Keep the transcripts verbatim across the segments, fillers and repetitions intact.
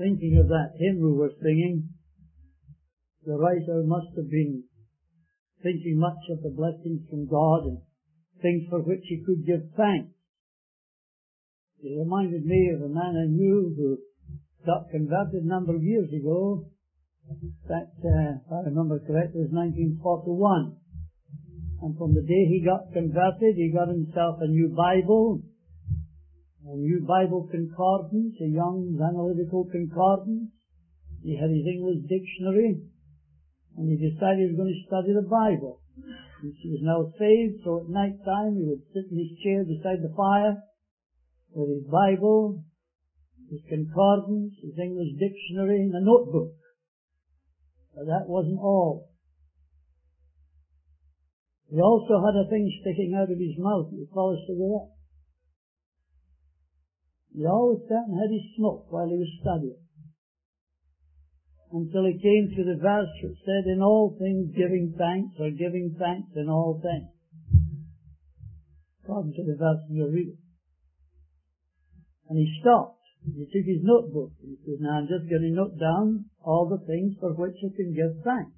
thinking of that hymn we were singing, the writer must have been thinking much of the blessings from God and things for which he could give thanks. It reminded me of a man I knew who got converted a number of years ago. That, uh, if I remember correctly, was nineteen forty-one. And from the day he got converted, he got himself a new Bible, a new Bible concordance, a Young's Analytical Concordance. He had his English dictionary, and he decided he was going to study the Bible. And he was now saved, so at night time he would sit in his chair beside the fire with his Bible, his concordance, his English dictionary, and a notebook. But that wasn't all. He also had a thing sticking out of his mouth that he called a cigarette. He always sat and had his smoke while he was studying, until he came to the verse that said, in all things giving thanks, or giving thanks in all things. According to the verse in your reading. And he stopped. He took his notebook. He said, now I'm just going to note down all the things for which I can give thanks.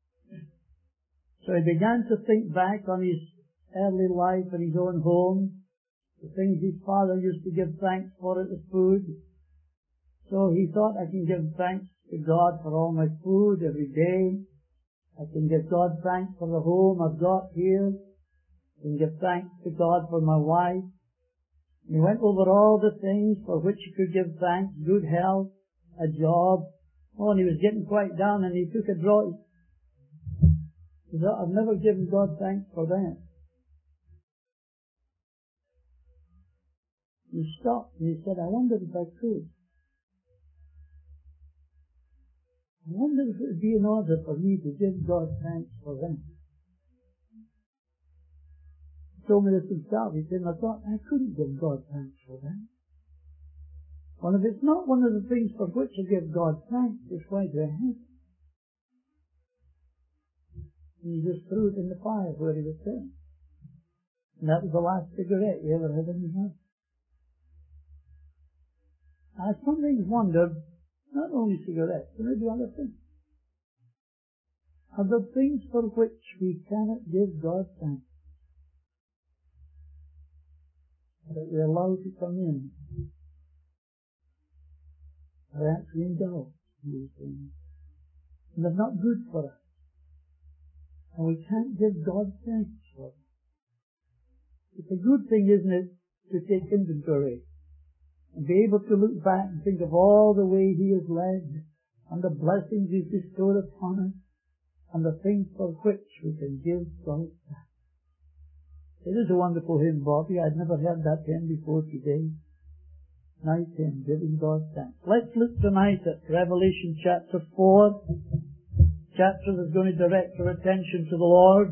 So he began to think back on his early life in his own home, the things his father used to give thanks for at the food. So he thought, I can give thanks to God for all my food every day. I can give God thanks for the home I've got here. I can give thanks to God for my wife. And he went over all the things for which he could give thanks: good health, a job. Oh, and he was getting quite down, and he took a draw. He thought, I've never given God thanks for that. He stopped and he said, I wonder if I could. I wonder if it would be in order for me to give God thanks for them. He told me this himself. He said, I thought I couldn't give God thanks for them. Well, if it's not one of the things for which I give God thanks, it's why do I have it? And he just threw it in the fire where he was sitting. And that was the last cigarette he ever had in his mouth. I sometimes wondered, not only cigarettes, but maybe other things. Are there things for which we cannot give God thanks, that we allow to come in? Perhaps we indulge in these things, and they're not good for us, and we can't give God thanks for them. It's a good thing, isn't it, to take inventory and be able to look back and think of all the way He has led, and the blessings He's bestowed upon us, and the things for which we can give God thanks. It is a wonderful hymn, Bobby. I'd never heard that hymn before today. Nice hymn, giving God thanks. Let's look tonight at Revelation chapter four. Chapter that's going to direct our attention to the Lord.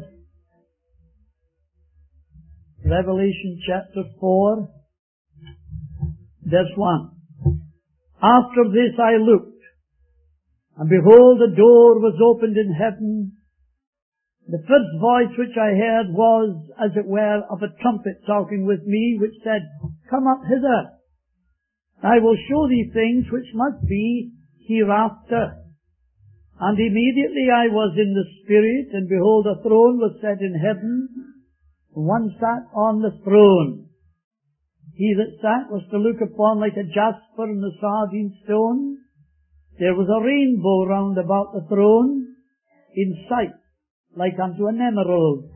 Revelation chapter four, verse one. After this I looked, and behold, a door was opened in heaven. The first voice which I heard was, as it were, of a trumpet talking with me, which said, Come up hither. I will show thee things which must be hereafter. And immediately I was in the Spirit, and behold, a throne was set in heaven, and one sat on the throne. He that sat was to look upon like a jasper and a sardine stone. There was a rainbow round about the throne, in sight, like unto an emerald.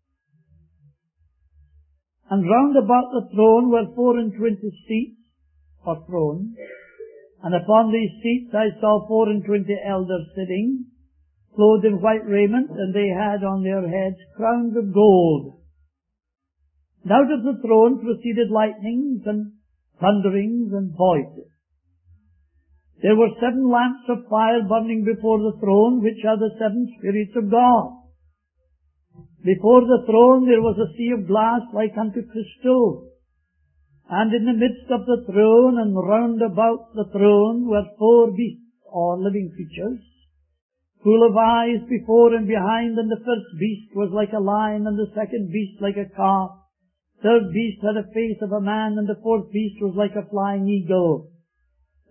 And round about the throne were four and twenty seats, or thrones, and upon these seats I saw four and twenty elders sitting, clothed in white raiment, and they had on their heads crowns of gold. And out of the throne proceeded lightnings and thunderings and voices. There were seven lamps of fire burning before the throne, which are the seven spirits of God. Before the throne there was a sea of glass like unto crystal. And in the midst of the throne and round about the throne were four beasts, or living creatures, full of eyes before and behind, and the first beast was like a lion, and the second beast like a calf. Third beast had a face of a man, and the fourth beast was like a flying eagle.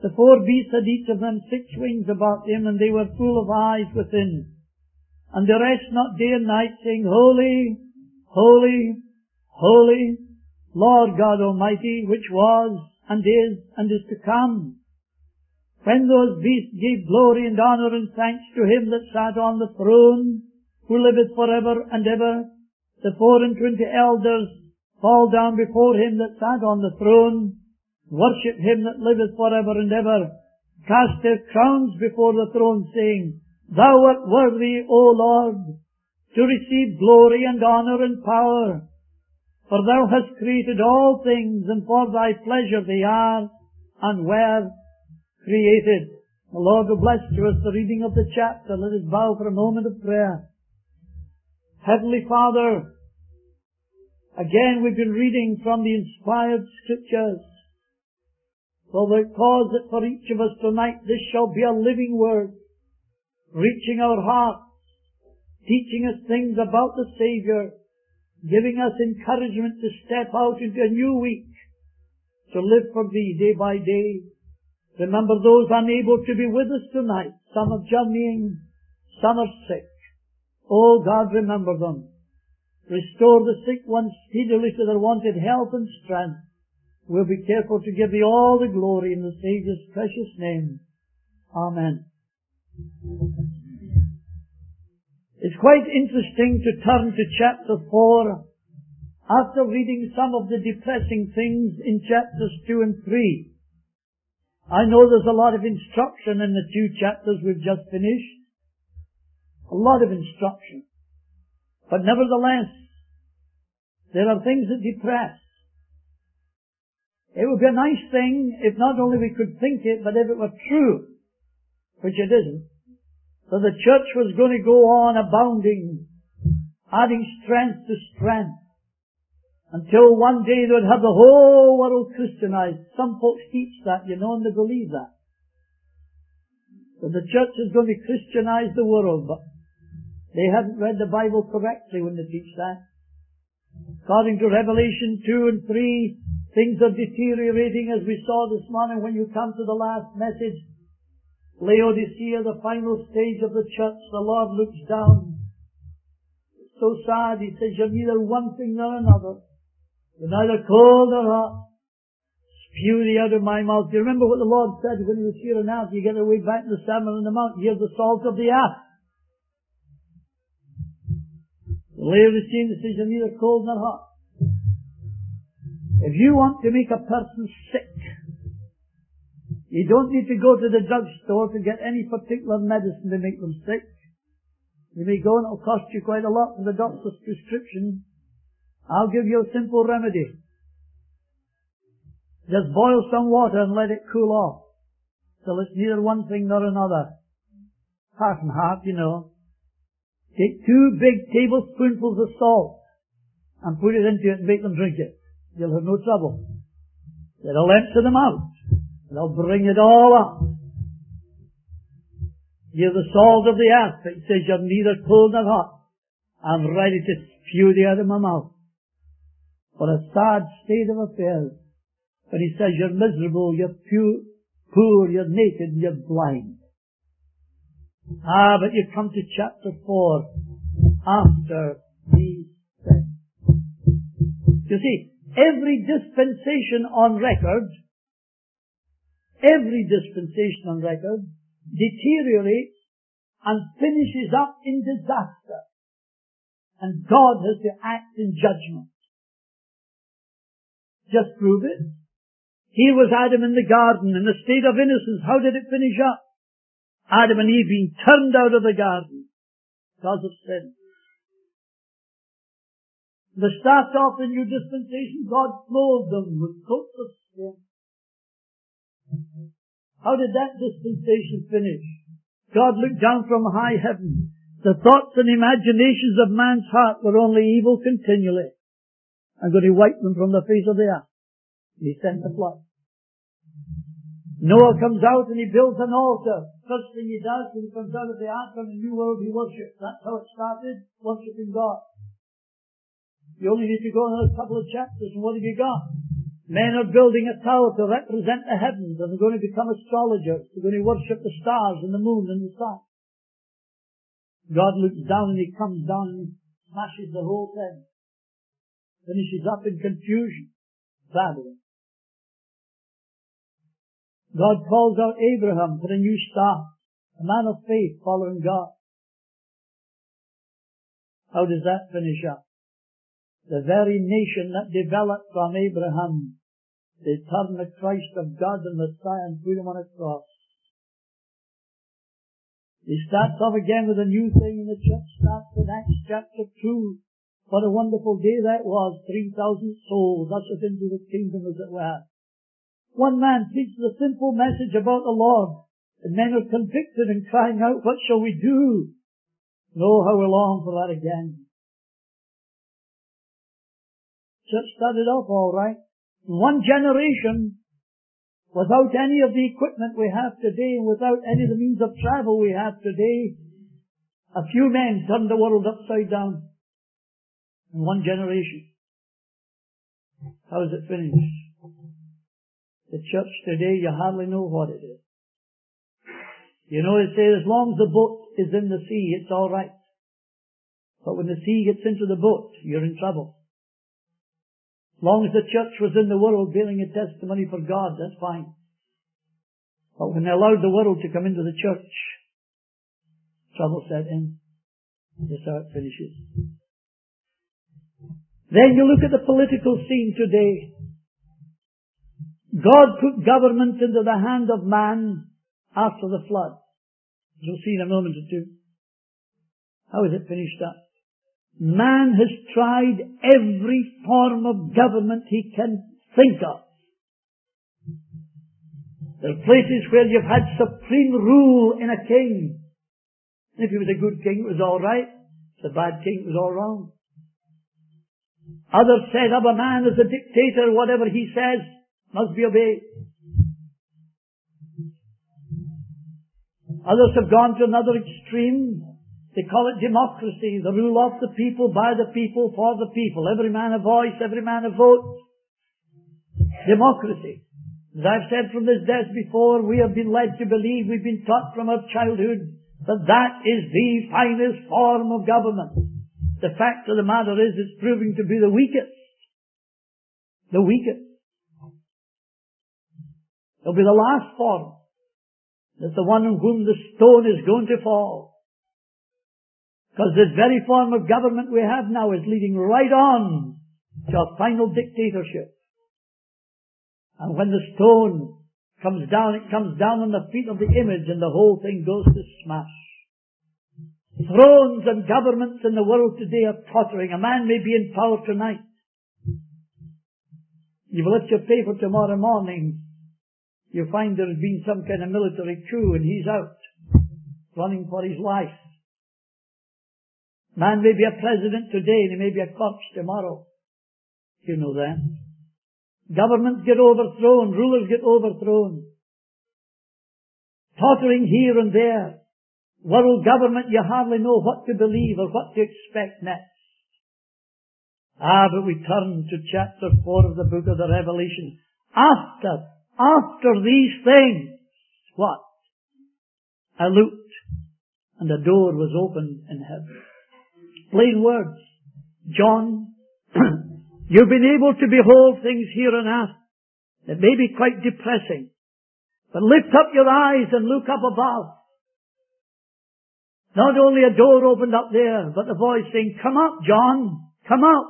The four beasts had each of them six wings about them, and they were full of eyes within. And they rest not day and night, saying, Holy, holy, holy, Lord God Almighty, which was, and is, and is to come. When those beasts gave glory and honour and thanks to him that sat on the throne, who liveth for ever and ever, the four and twenty elders fall down before him that sat on the throne, worship him that liveth for ever and ever, cast their crowns before the throne, saying, Thou art worthy, O Lord, to receive glory and honour and power, for thou hast created all things, and for thy pleasure they are and were created. The Lord will bless to us the reading of the chapter. Let us bow for a moment of prayer. Heavenly Father, again we've been reading from the inspired Scriptures. For we cause that for each of us tonight this shall be a living word, reaching our hearts, teaching us things about the Saviour, giving us encouragement to step out into a new week, to live for Thee day by day. Remember those unable to be with us tonight. Some are journeying, some are sick. Oh God, remember them. Restore the sick ones speedily to their wonted health and strength. We'll be careful to give Thee all the glory in the Saviour's precious name. Amen. It's quite interesting to turn to chapter four after reading some of the depressing things in chapters two and three. I know there's a lot of instruction in the two chapters we've just finished. A lot of instruction. But nevertheless, there are things that depress. It would be a nice thing if not only we could think it, but if it were true, which it isn't, that the church was going to go on abounding, adding strength to strength, until one day they would have the whole world Christianized. Some folks teach that, you know, and they believe that. That the church is going to Christianize the world, but they haven't read the Bible correctly when they teach that. According to Revelation two and three, things are deteriorating, as we saw this morning when you come to the last message. Laodicea, the final stage of the church, the Lord looks down. It's so sad. He says, you're neither one thing nor another. You're neither cold nor hot. Spew thee out of my mouth. Do you remember what the Lord said when He was here on earth? You get away back in the Sermon on the Mount. You're the salt of the earth. The Laodicean says, you're neither cold nor hot. If you want to make a person sick, you don't need to go to the drugstore to get any particular medicine to make them sick. You may go and it'll cost you quite a lot for the doctor's prescription. I'll give you a simple remedy. Just boil some water and let it cool off, till it's neither one thing nor another. Half and half, you know. Take two big tablespoonfuls of salt and put it into it and make them drink it. You'll have no trouble. It'll empty them out. It'll bring it all up. You're the salt of the earth. It says you're neither cold nor hot. I'm ready to spew thee out of my mouth. What a sad state of affairs. But He says you're miserable, you're pure, poor, you're naked, you're blind. Ah, but you come to chapter four after these things. You see, every dispensation on record, every dispensation on record deteriorates and finishes up in disaster. And God has to act in judgment. Just prove it. Here was Adam in the garden in a state of innocence. How did it finish up? Adam and Eve being turned out of the garden because of sin. They start off the new dispensation. God clothed them with coats of skin. How did that dispensation finish? God looked down from high heaven. The thoughts and imaginations of man's heart were only evil continually. I'm going to wipe them from the face of the earth. He sent the flood. Noah comes out and he builds an altar. First thing he does when he comes out of the ark on the new world, he worships. That's how it started, worshipping God. You only need to go another couple of chapters and what have you got? Men are building a tower to represent the heavens, and they're going to become astrologers. They're going to worship the stars and the moon and the sun. God looks down and He comes down and He smashes the whole thing. Finishes up in confusion. Babylon. God calls out Abraham for a new start. A man of faith following God. How does that finish up? The very nation that developed from Abraham, they turn the Christ of God and Messiah and put Him on a cross. He starts off again with a new thing, and the church starts in Acts chapter two. What a wonderful day that was. three thousand souls ushered into the kingdom, as it were. One man preaches a simple message about the Lord, and men are convicted and crying out, what shall we do? No, how we long for that again. Church started off all right. In one generation, without any of the equipment we have today, and without any of the means of travel we have today, a few men turned the world upside down. In one generation. How does it finish? The church today, you hardly know what it is. You know, they say as long as the boat is in the sea, it's all right. But when the sea gets into the boat, you're in trouble. As long as the church was in the world bearing a testimony for God, that's fine. But when they allowed the world to come into the church, trouble set in. That's how it finishes. Then you look at the political scene today. God put government into the hand of man after the flood. You'll see in a moment or two. How is it finished up? Man has tried every form of government he can think of. There are places where you've had supreme rule in a king. If he was a good king, it was all right. If he was a bad king, it was all wrong. Others said of a man as a dictator, whatever he says must be obeyed. Others have gone to another extreme. They call it democracy, the rule of the people, by the people, for the people. Every man a voice, every man a vote. Democracy. As I've said from this desk before, we have been led to believe, we've been taught from our childhood, that that is the finest form of government. The fact of the matter is, it's proving to be the weakest. The weakest. It'll be the last form. That's the one on whom the stone is going to fall. Because this very form of government we have now is leading right on to a final dictatorship. And when the stone comes down, it comes down on the feet of the image and the whole thing goes to smash. Thrones and governments in the world today are tottering. A man may be in power tonight. You lift your paper tomorrow morning, you find there has been some kind of military coup and he's out, running for his life. Man may be a president today and he may be a corpse tomorrow. You know that. Governments get overthrown, rulers get overthrown. Tottering here and there. World government, you hardly know what to believe or what to expect next. Ah, but we turn to chapter four of the book of the Revelation. After, after these things, what? I looked, and a door was opened in heaven. Plain words. John, you've been able to behold things here on earth that may be quite depressing. But lift up your eyes and look up above. Not only a door opened up there, but the voice saying, come up, John, come up.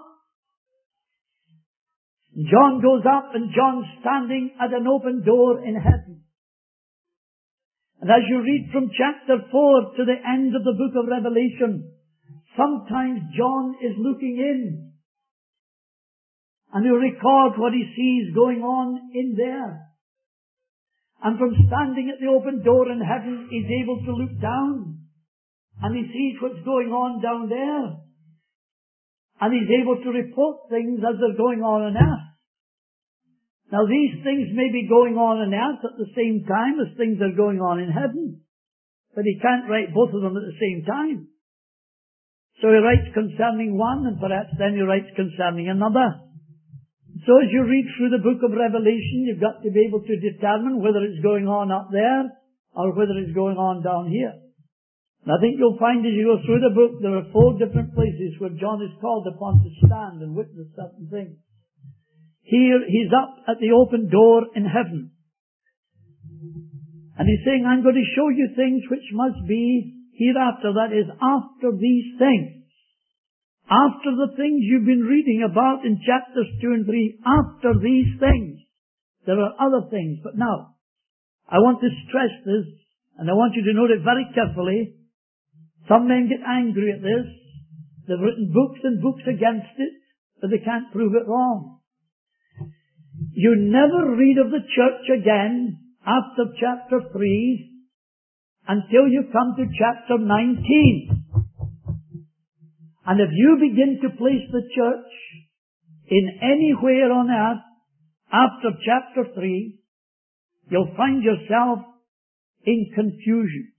John goes up, and John's standing at an open door in heaven. And as you read from chapter four to the end of the book of Revelation, sometimes John is looking in, and he'll record what he sees going on in there. And from standing at the open door in heaven, he's able to look down, and he sees what's going on down there. And he's able to report things as they're going on on earth. Now these things may be going on on earth at the same time as things are going on in heaven. But he can't write both of them at the same time. So he writes concerning one, and perhaps then he writes concerning another. So as you read through the book of Revelation, you've got to be able to determine whether it's going on up there or whether it's going on down here. And I think you'll find as you go through the book, there are four different places where John is called upon to stand and witness certain things. Here, he's up at the open door in heaven. And he's saying, I'm going to show you things which must be hereafter, that is, after these things. After the things you've been reading about in chapters two and three, after these things, there are other things. But now, I want to stress this, and I want you to note it very carefully. Some men get angry at this. They've written books and books against it, but they can't prove it wrong. You never read of the church again after chapter three until you come to chapter nineteen. And if you begin to place the church in anywhere on earth after chapter three, you'll find yourself in confusion.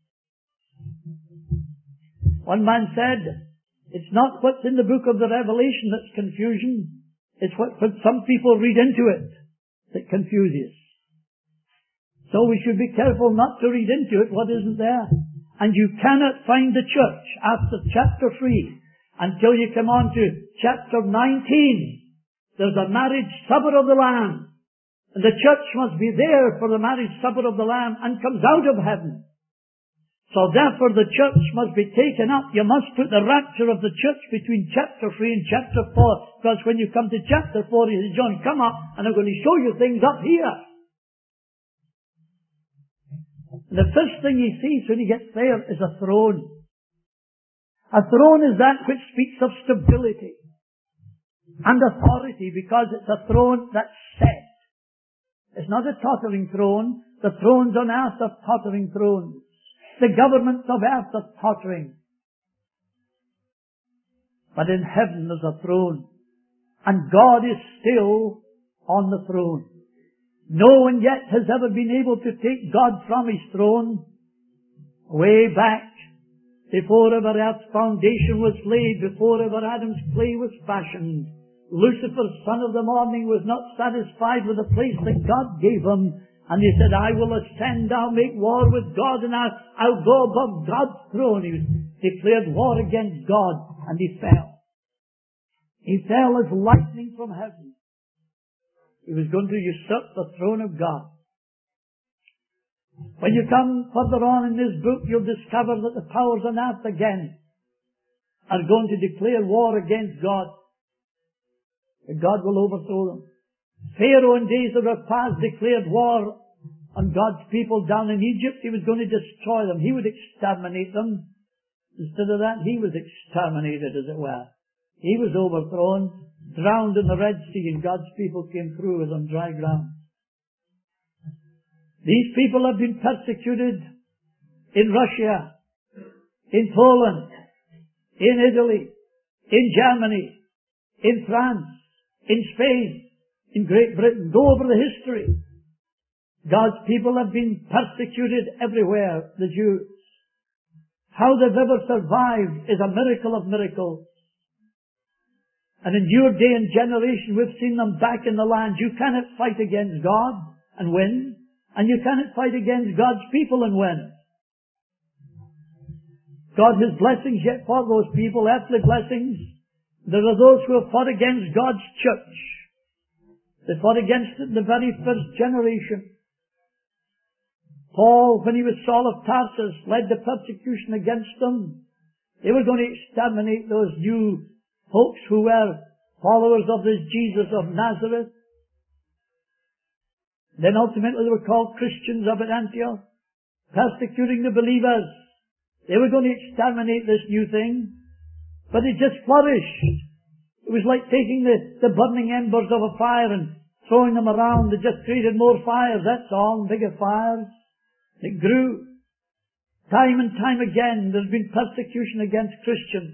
One man said, it's not what's in the book of the Revelation that's confusion, it's what some people read into it that confuses. So we should be careful not to read into it what isn't there. And you cannot find the church after chapter three until you come on to chapter nineteen. There's a marriage supper of the Lamb. And the church must be there for the marriage supper of the Lamb and comes out of heaven. So therefore the church must be taken up. You must put the rapture of the church between chapter three and chapter four. Because when you come to chapter four, he says, John, come up and I'm going to show you things up here. And the first thing he sees when he gets there is a throne. A throne is that which speaks of stability and authority, because it's a throne that's set. It's not a tottering throne. The thrones on earth are tottering thrones. The governments of earth are tottering. But in heaven there's a throne. And God is still on the throne. No one yet has ever been able to take God from His throne. Way back, before ever earth's foundation was laid, before ever Adam's clay was fashioned, Lucifer, son of the morning, was not satisfied with the place that God gave him. And he said, I will ascend, I'll make war with God, and I'll, I'll go above God's throne. He was declared war against God, and he fell. He fell as lightning from heaven. He was going to usurp the throne of God. When you come further on in this book, you'll discover that the powers on earth again are going to declare war against God. And God will overthrow them. Pharaoh in days that were past declared war on God's people down in Egypt. He was going to destroy them. He would exterminate them. Instead of that, he was exterminated, as it were. He was overthrown, drowned in the Red Sea, and God's people came through as on dry ground. These people have been persecuted in Russia, in Poland, in Italy, in Germany, in France, in Spain, in Great Britain. Go over the history. God's people have been persecuted everywhere, the Jews. How they've ever survived is a miracle of miracles. And in your day and generation, we've seen them back in the land. You cannot fight against God and win. And you cannot fight against God's people and win. God has blessings yet for those people, earthly blessings. There are those who have fought against God's church. They fought against it in the very first generation. Paul, when he was Saul of Tarsus, led the persecution against them. They were going to exterminate those new folks who were followers of this Jesus of Nazareth. Then ultimately they were called Christians up at Antioch, persecuting the believers. They were going to exterminate this new thing, but it just flourished. It was like taking the, the burning embers of a fire and throwing them around. It just created more fires, that's all, bigger fires. It grew. Time and time again there's been persecution against Christians.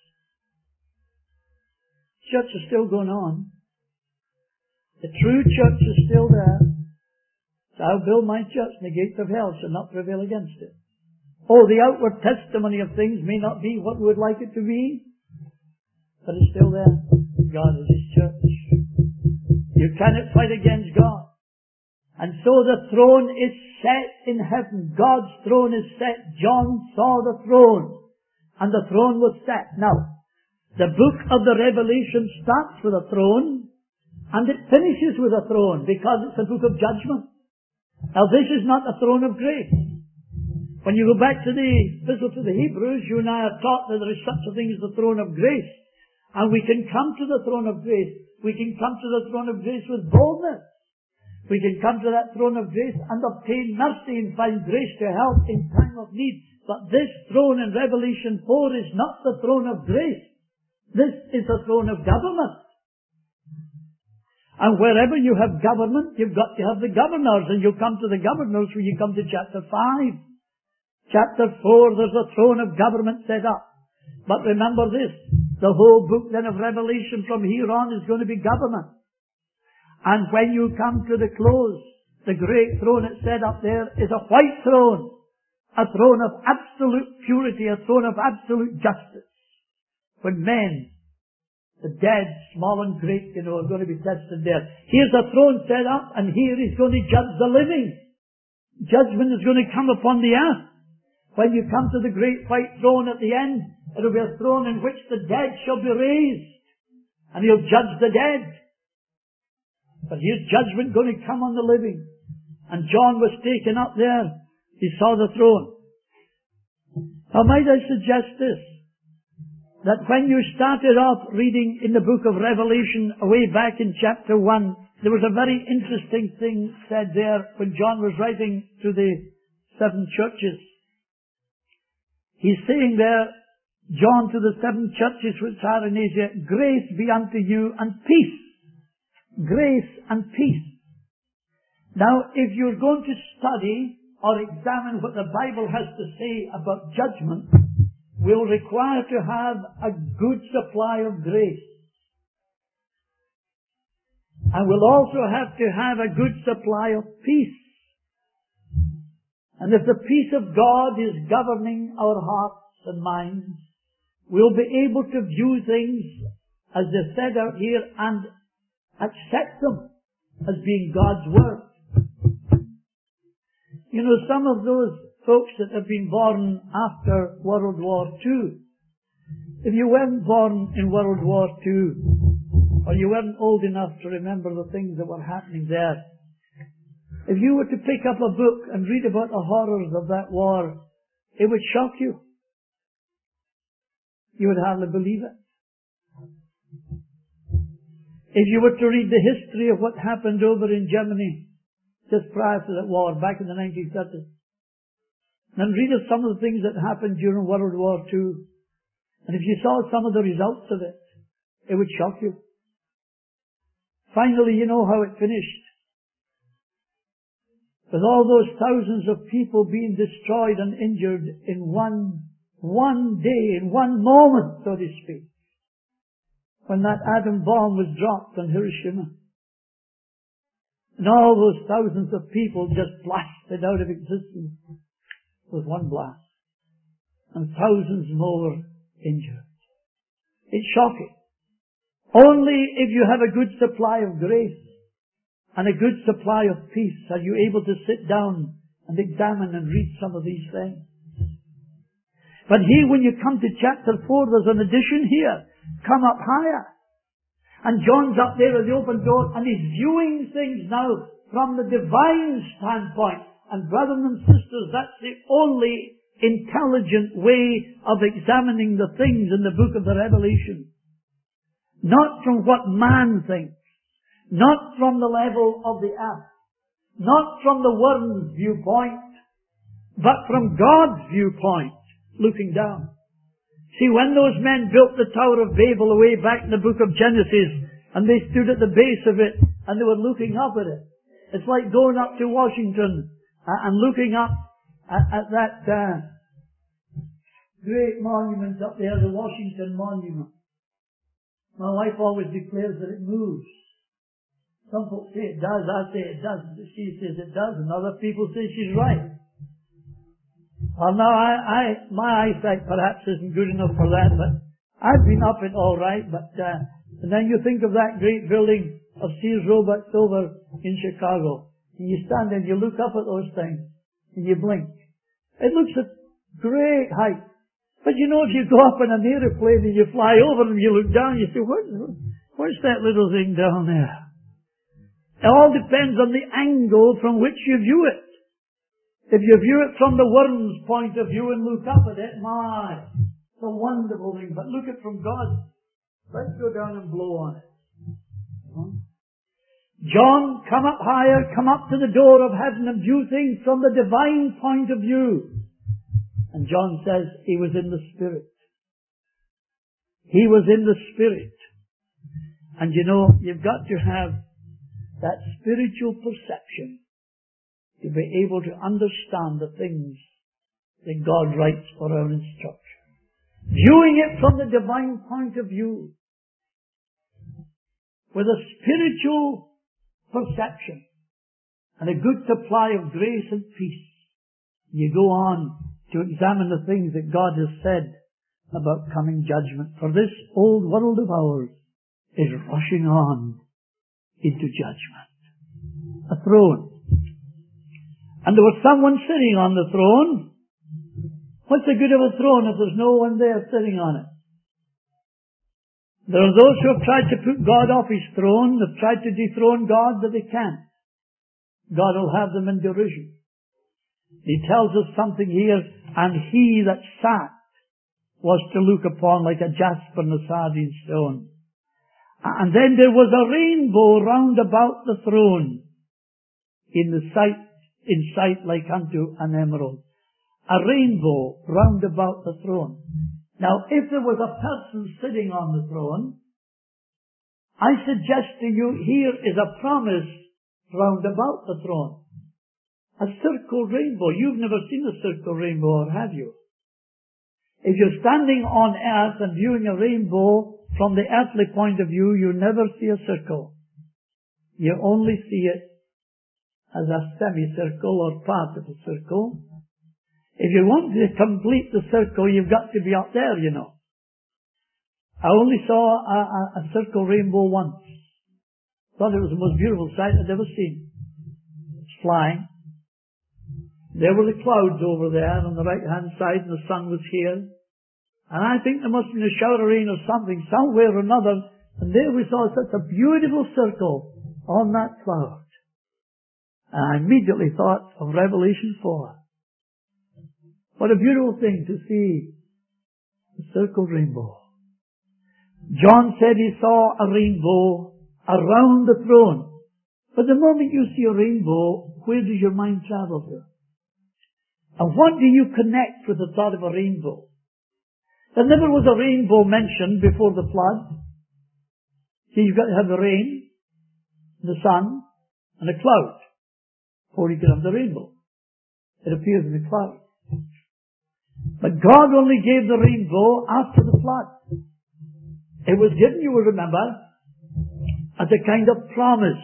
Church is still going on. The true church is still there. So I'll build my church, and the gates of hell shall not prevail against it. Oh, the outward testimony of things may not be what we would like it to be, but it's still there. God is His church. You cannot fight against God. And so the throne is set in heaven. God's throne is set. John saw the throne. And the throne was set. Now, the book of the Revelation starts with a throne. And it finishes with a throne. Because it's a book of judgment. Now this is not a throne of grace. When you go back to the epistle to the Hebrews, you and I are taught that there is such a thing as the throne of grace. And we can come to the throne of grace. We can come to the throne of grace with boldness. We can come to that throne of grace and obtain mercy and find grace to help in time of need. But this throne in Revelation four is not the throne of grace. This is the throne of government. And wherever you have government, you've got to have the governors. And you come to the governors when you come to chapter five. Chapter four, there's a throne of government set up. But remember this, the whole book then of Revelation from here on is going to be government. And when you come to the close, the great throne that's set up there is a white throne. A throne of absolute purity, a throne of absolute justice. When men, the dead, small and great, you know, are going to be tested there. Here's a throne set up, and here He's going to judge the living. Judgment is going to come upon the earth. When you come to the great white throne at the end, it will be a throne in which the dead shall be raised. And He'll judge the dead. But here's judgment going to come on the living. And John was taken up there. He saw the throne. Now might I suggest this, that when you started off reading in the book of Revelation way back in chapter one, there was a very interesting thing said there when John was writing to the seven churches. He's saying there, John to the seven churches which are in Asia, grace be unto you and peace. Grace and peace. Now, if you're going to study or examine what the Bible has to say about judgment, we'll require to have a good supply of grace. And we'll also have to have a good supply of peace. And if the peace of God is governing our hearts and minds, we'll be able to view things as they're said out here and accept them as being God's Word. You know, some of those folks that have been born after World War Two, if you weren't born in World War Two, or you weren't old enough to remember the things that were happening there, if you were to pick up a book and read about the horrors of that war, it would shock you. You would hardly believe it. If you were to read the history of what happened over in Germany just prior to that war, back in the nineteen thirties, and read of some of the things that happened during World War Two, and if you saw some of the results of it, it would shock you. Finally, you know how it finished. With all those thousands of people being destroyed and injured in one, one day, in one moment, so to speak. When that atom bomb was dropped on Hiroshima. And all those thousands of people just blasted out of existence with one blast. And thousands more injured. It's shocking. Only if you have a good supply of grace and a good supply of peace are you able to sit down and examine and read some of these things. But here when you come to chapter four, there's an addition here. Come up higher. And John's up there at the open door and he's viewing things now from the divine standpoint. And brothers and sisters, that's the only intelligent way of examining the things in the book of the Revelation. Not from what man thinks. Not from the level of the earth. Not from the world's viewpoint. But from God's viewpoint, looking down. See, when those men built the Tower of Babel away back in the book of Genesis, and they stood at the base of it, and they were looking up at it. It's like going up to Washington, uh, and looking up at, at that uh, great monument up there, the Washington Monument. My wife always declares that it moves. Some folks say it does, I say it doesn't. She says it does, and other people say she's right. Well, now, I, I, my eyesight perhaps isn't good enough for that, but I've been up it all right, but, uh, and then you think of that great building of Sears Roebuck's over in Chicago. And you stand there and you look up at those things and you blink. It looks at great height. But you know, if you go up in an aeroplane and you fly over them, you look down, you say, what, what's that little thing down there? It all depends on the angle from which you view it. If you view it from the worm's point of view and look up at it, my, it's a wonderful thing. But look at it from God. Let's go down and blow on it. John, come up higher, come up to the door of heaven and view things from the divine point of view. And John says he was in the Spirit. He was in the Spirit. And you know, you've got to have that spiritual perception to be able to understand the things that God writes for our instruction. Viewing it from the divine point of view, with a spiritual perception and a good supply of grace and peace, you go on to examine the things that God has said about coming judgment. For this old world of ours is rushing on into judgment. A throne. And there was someone sitting on the throne. What's the good of a throne if there's no one there sitting on it? There are those who have tried to put God off His throne. They've tried to dethrone God, but they can't. God will have them in derision. He tells us something here, and he that sat was to look upon like a jasper and a sardine stone. And then there was a rainbow round about the throne, in the sight, in sight like unto an emerald. A rainbow round about the throne. Now, if there was a person sitting on the throne, I suggest to you here is a promise round about the throne. A circle rainbow. You've never seen a circle rainbow, or have you? If you're standing on earth and viewing a rainbow from the earthly point of view, you never see a circle. You only see it as a semicircle or part of a circle. If you want to complete the circle, you've got to be up there, you know. I only saw a, a, a circle rainbow once. Thought it was the most beautiful sight I'd ever seen. It's flying. There were the clouds over there on the right-hand side, and the sun was here. And I think there must have been a shower of rain or something, somewhere or another, and there we saw such a beautiful circle on that cloud. And I immediately thought of Revelation four. What a beautiful thing to see the circle rainbow. John said he saw a rainbow around the throne. But the moment you see a rainbow, where does your mind travel to? And what do you connect with the thought of a rainbow? There never was a rainbow mentioned before the flood. See, you've got to have the rain, the sun, and a cloud before you can have the rainbow. It appears in the cloud. But God only gave the rainbow after the flood. It was given, you will remember, as a kind of promise.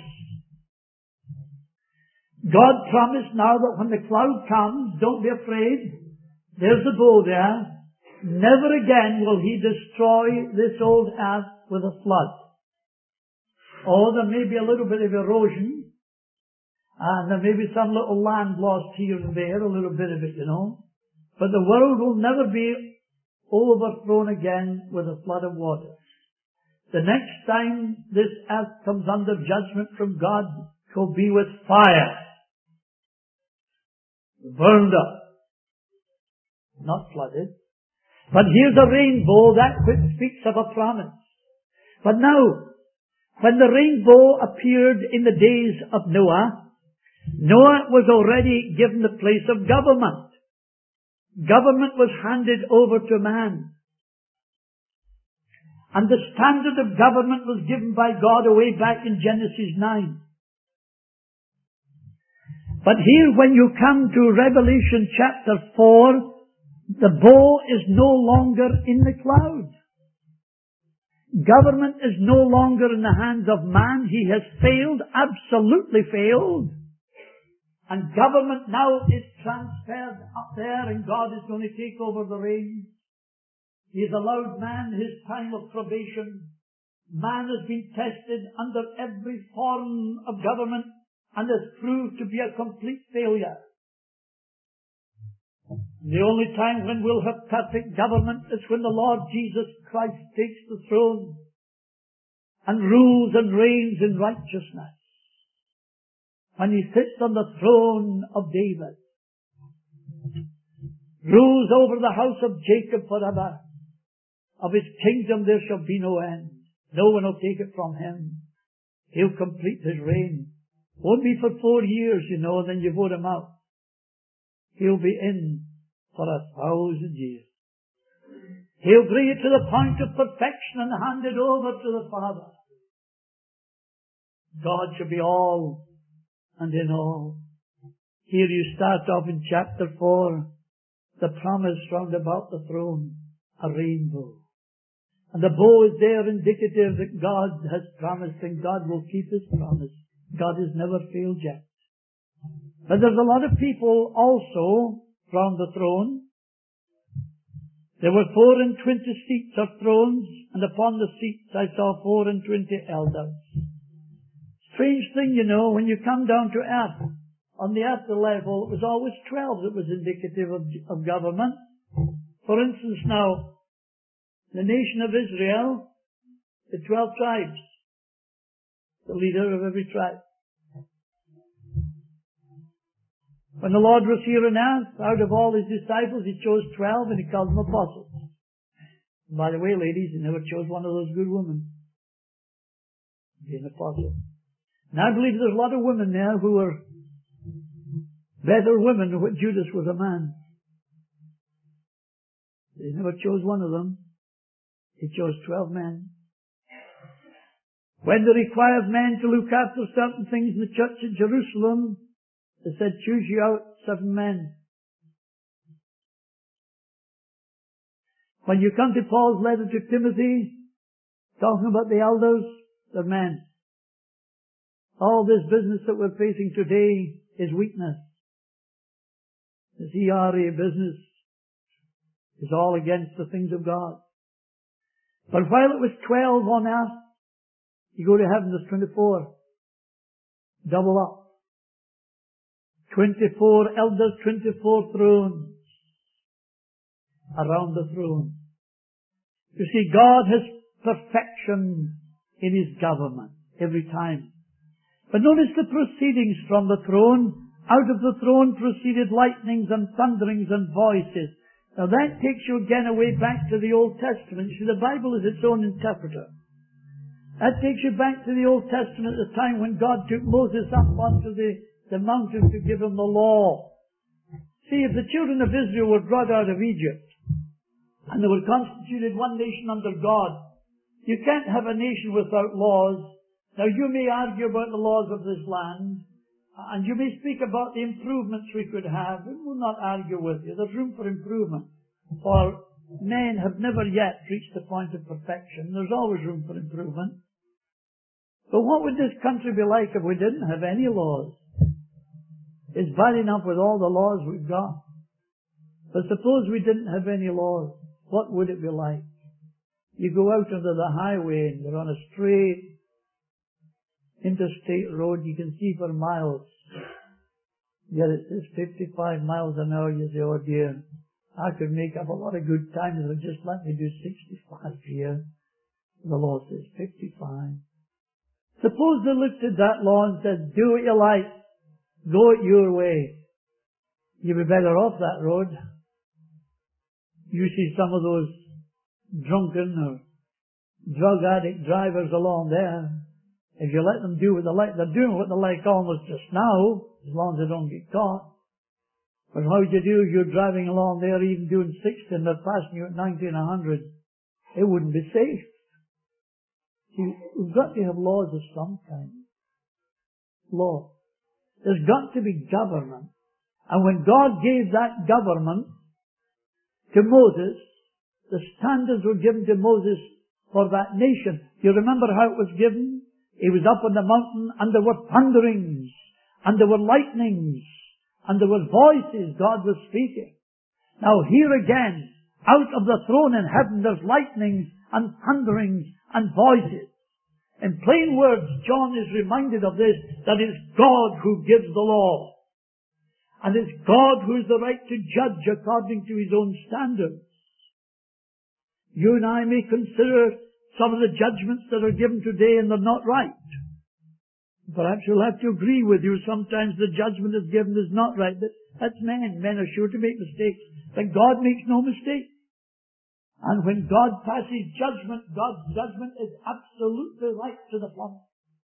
God promised now that when the cloud comes, don't be afraid. There's the bow there. Never again will He destroy this old earth with a flood. Oh, there may be a little bit of erosion. And there may be some little land lost here and there, a little bit of it, you know. But the world will never be overthrown again with a flood of water. The next time this earth comes under judgment from God, it will be with fire. Burned up. Not flooded. But here's a rainbow that which speaks of a promise. But now, when the rainbow appeared in the days of Noah, Noah was already given the place of government. Government was handed over to man. And the standard of government was given by God away back in Genesis nine. But here when you come to Revelation chapter four, the bow is no longer in the cloud. Government is no longer in the hands of man. He has failed, absolutely failed. And government now is transferred up there, and God is going to take over the reins. He has allowed man his time of probation. man has been tested under every form of government and has proved to be a complete failure. The only time when we'll have perfect government is when the Lord Jesus Christ takes the throne and rules and reigns in righteousness. When he sits on the throne of David, rules over the house of Jacob forever. Of his kingdom there shall be no end. No one will take it from him. He'll complete his reign. Won't be for four years, you know, then you vote him out. He'll be in for a thousand years. He'll bring it to the point of perfection and hand it over to the Father. God shall be all and in all. Here you start off in chapter four, the promise round about the throne, a rainbow. And the bow is there indicative that God has promised and God will keep his promise. God has never failed yet. But there's a lot of people also from the throne. There were four and twenty seats or thrones, and upon the seats I saw four and twenty elders. Strange thing, you know, when you come down to earth, on the earth level, it was always twelve that was indicative of, of government. For instance now, the nation of Israel, the twelve tribes, the leader of every tribe. When the Lord was here on earth, out of all his disciples, he chose twelve and he called them apostles. And by the way, ladies, he never chose one of those good women to be an apostle. And I believe there's a lot of women there who are better women than what Judas was a man. He never chose one of them. He chose twelve men. When they required men to look after certain things in the church at Jerusalem, they said, choose you out seven men. When you come to Paul's letter to Timothy, talking about the elders, they're men. All this business that we're facing today is weakness. This E R A business is all against the things of God. But while it was twelve on earth, you go to heaven, there's twenty-four. Double up. twenty-four elders, twenty-four thrones around the throne. You see, God has perfection in his government every time. But notice the proceedings from the throne. Out of the throne proceeded lightnings and thunderings and voices. Now that takes you again away back to the Old Testament. You see, the Bible is its own interpreter. That takes you back to the Old Testament, the time when God took Moses up onto the, the mountain to give him the law. See, if the children of Israel were brought out of Egypt, and they were constituted one nation under God, you can't have a nation without laws. Now you may argue about the laws of this land, and you may speak about the improvements we could have, and we'll not argue with you. There's room for improvement. For men have never yet reached the point of perfection. There's always room for improvement. But what would this country be like if we didn't have any laws? It's bad enough with all the laws we've got. But suppose we didn't have any laws, what would it be like? You go out onto the highway and you're on a straight interstate road, you can see for miles. Yet it says fifty-five miles an hour. You say, oh dear, I could make up a lot of good time if they just let me do sixty-five here. The law says fifty-five. Suppose they looked at that law and said, do what you like, go it your way. You'd be better off that road. You see some of those drunken or drug addict drivers along there. If you let them do what they like, they're doing what they like almost just now, as long as they don't get caught. But how would you do if you're driving along there even doing sixty and they're passing you at ninety and a hundred? It wouldn't be safe. See, we've got to have laws of some kind. Law. There's got to be government. And when God gave that government to Moses, the standards were given to Moses for that nation. You remember how it was given? He was up on the mountain and there were thunderings and there were lightnings and there were voices. God was speaking. Now here again, out of the throne in heaven, there's lightnings and thunderings and voices. In plain words, John is reminded of this, that it's God who gives the law. And it's God who has the right to judge according to His own standards. You and I may consider some of the judgments that are given today and they're not right. Perhaps you'll have to agree with you. Sometimes the judgment is given is not right. But that's men. Men are sure to make mistakes. But God makes no mistake. And when God passes judgment, God's judgment is absolutely right to the point.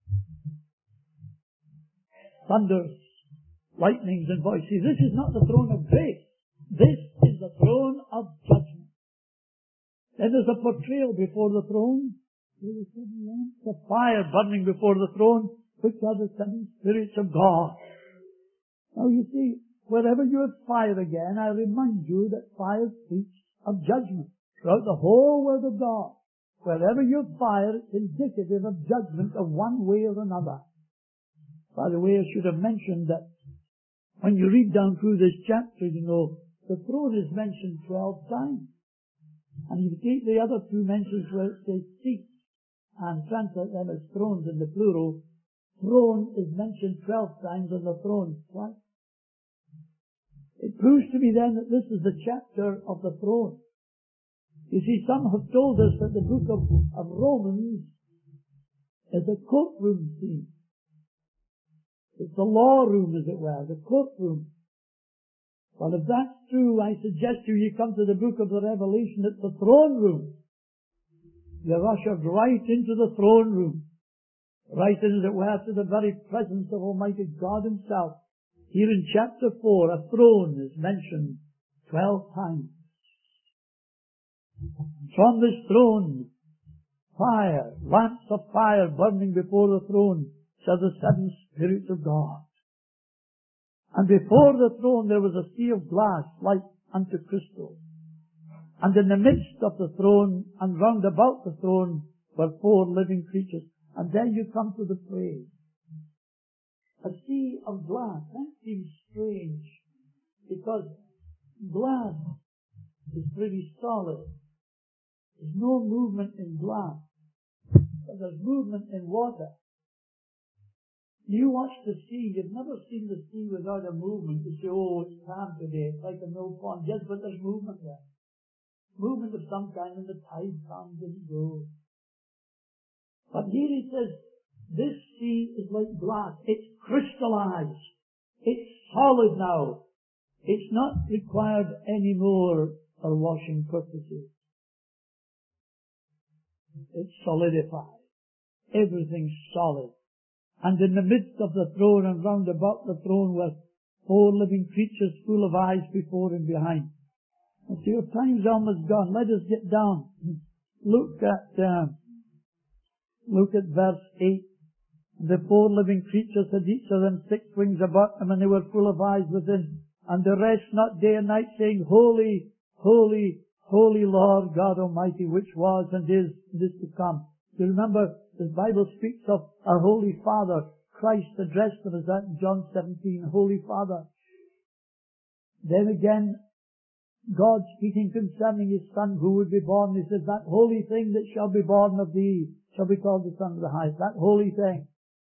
Thunders, lightnings and voices. This is not the throne of grace. This is the throne of judgment. Then there's a portrayal before the throne. There is the fire burning before the throne, which are the seven spirits of God. Now you see, wherever you have fire again, I remind you that fire speaks of judgment. Throughout the whole Word of God, wherever you have fire, it's indicative of judgment of one way or another. By the way, I should have mentioned that when you read down through this chapter, you know, the throne is mentioned twelve times. And you take the other two mentions where it says seats and translate them as thrones in the plural. Throne is mentioned twelve times and the throne twice. It proves to me then that this is the chapter of the throne. You see, some have told us that the book of, of Romans is a courtroom scene. It's the law room, as it were, the courtroom. Well, if that's true, I suggest to you, you come to the book of the Revelation, it's the throne room. You're ushered right into the throne room. Right in, as it were, to the very presence of Almighty God Himself. Here in chapter four, a throne is mentioned twelve times. From this throne, fire, lamps of fire burning before the throne, shall the seven spirits of God. And before the throne there was a sea of glass like unto crystal. And in the midst of the throne and round about the throne were four living creatures. And then you come to the praise. A sea of glass. That seems strange, because glass is pretty solid. There's no movement in glass, but there's movement in water. You watch the sea, you've never seen the sea without a movement. You say, oh, it's calm today, it's like a mill pond. Yes, but there's movement there. Movement of some kind, and the tide comes and goes. But here it says, this sea is like glass. It's crystallized. It's solid now. It's not required anymore for washing purposes. It's solidified. Everything's solid. And in the midst of the throne and round about the throne were four living creatures full of eyes before and behind. And so your time's almost gone. Let us get down. Look at, uh, look at verse eight. The four living creatures had each of them six wings about them, and they were full of eyes within. And the rest not day and night, saying, Holy, holy, holy Lord God Almighty, which was and is and is to come. You remember, the Bible speaks of our Holy Father. Christ addressed them as that in John seventeen, Holy Father. Then again, God speaking concerning His Son who would be born, He says, that holy thing that shall be born of thee shall be called the Son of the Highest. That holy thing.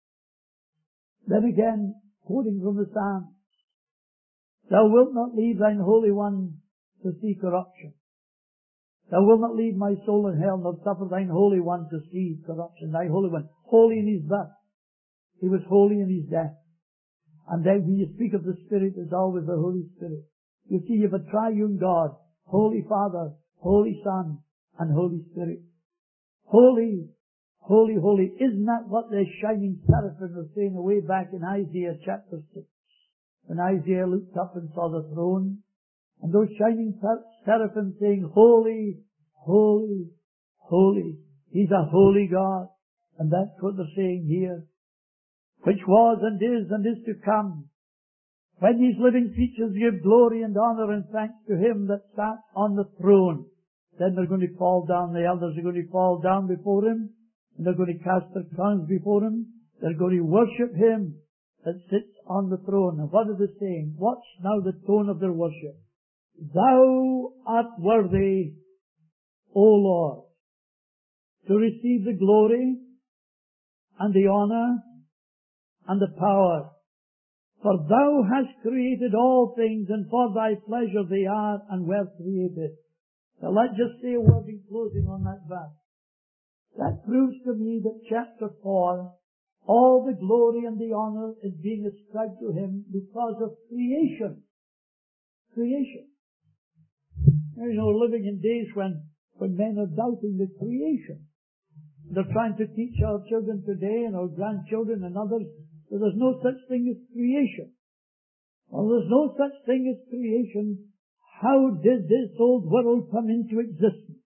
Then again, quoting from the Psalm, Thou wilt not leave thine Holy One to see corruption. Thou wilt not leave my soul in hell, nor suffer thine Holy One to see corruption. Thy Holy One, holy in His birth. He was holy in His death. And then when you speak of the Spirit, there's always the Holy Spirit. You see, you have a triune God, Holy Father, Holy Son, and Holy Spirit. Holy, holy, holy. Isn't that what the shining seraphim were saying away back in Isaiah chapter six? When Isaiah looked up and saw the throne, and those shining seraphim saying, Holy, holy, holy. He's a holy God. And that's what they're saying here. Which was and is and is to come. When these living creatures give glory and honor and thanks to Him that sat on the throne, then they're going to fall down. The elders are going to fall down before Him, and they're going to cast their crowns before Him. They're going to worship Him that sits on the throne. And what are they saying? Watch now the tone of their worship. Thou art worthy, O Lord, to receive the glory and the honour and the power. For thou hast created all things, and for thy pleasure they are and were created. Now let's just say a word in closing on that verse. That proves to me that chapter four, all the glory and the honour is being ascribed to him because of creation. Creation. Now, you know, living in days when, when men are doubting the creation. They're trying to teach our children today and our grandchildren and others that there's no such thing as creation. Well, there's no such thing as creation. How did this old world come into existence?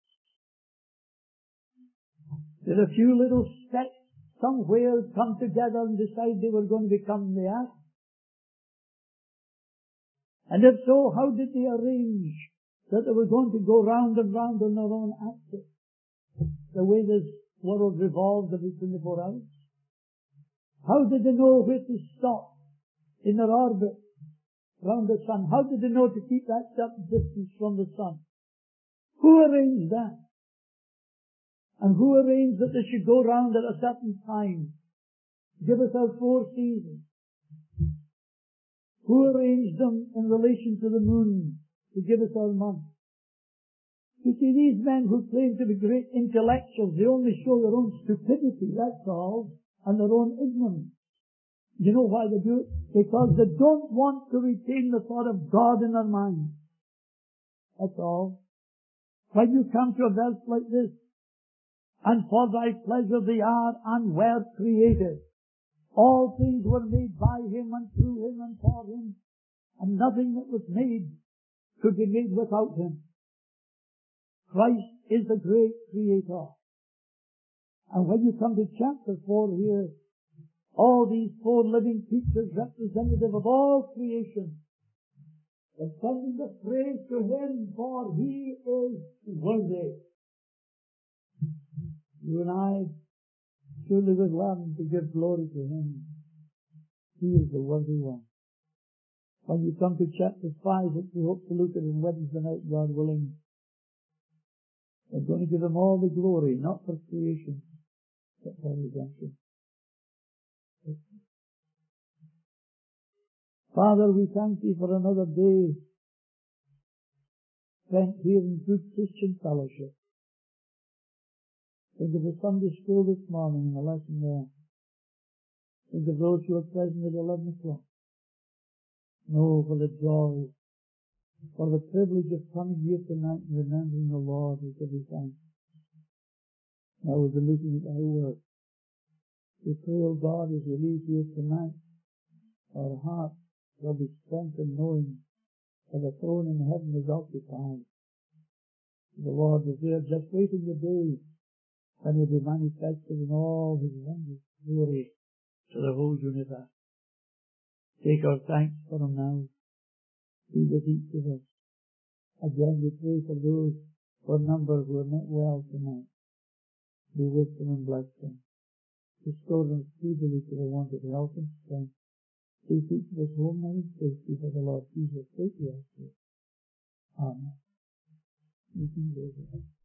Did a few little specks somewhere come together and decide they were going to become the earth? And if so, how did they arrange that they were going to go round and round on their own axis? The way this world revolved every twenty-four hours? How did they know where to stop in their orbit round the sun? How did they know to keep that certain distance from the sun? Who arranged that? And who arranged that they should go round at a certain time? Give us our four seasons. Who arranged them in relation to the moon to give us our month? You see, these men who claim to be great intellectuals, they only show their own stupidity, that's all, and their own ignorance. You know why they do it? Because they don't want to retain the thought of God in their mind. That's all. When you come to a verse like this, and for thy pleasure they are and were created. All things were made by him and through him and for him, and nothing that was made could be made without him. Christ is the great creator. And when you come to chapter four here, all these four living creatures representative of all creation, they're sending the praise to him, for he is worthy. You and I surely would learn to give glory to him. He is the worthy one. When you come to chapter five, which we hope to look at in Wednesday night, God willing, we're going to give him all the glory, not for creation, but for redemption. Father, we thank thee for another day spent here in good Christian fellowship. Think of the Sunday school this morning and the lesson there. Think of those who are present at eleven o'clock. No, for the joy, for the privilege of coming here tonight and remembering the Lord we give you thanks. Now we'll be looking at thy word. We pray, O God, as we leave here tonight, our hearts shall be strengthened knowing that the throne in heaven is occupied. The Lord is there just waiting the day when he'll be manifested in all his wondrous glory to the whole universe. Take our thanks for him now. Be with each of us. Again we pray for those for number who are not well tonight. Be with them and bless them. Restore them speedily to the want of health and strength. Take each of us home now in safety for the Lord Jesus. Take you. Amen. You can go there.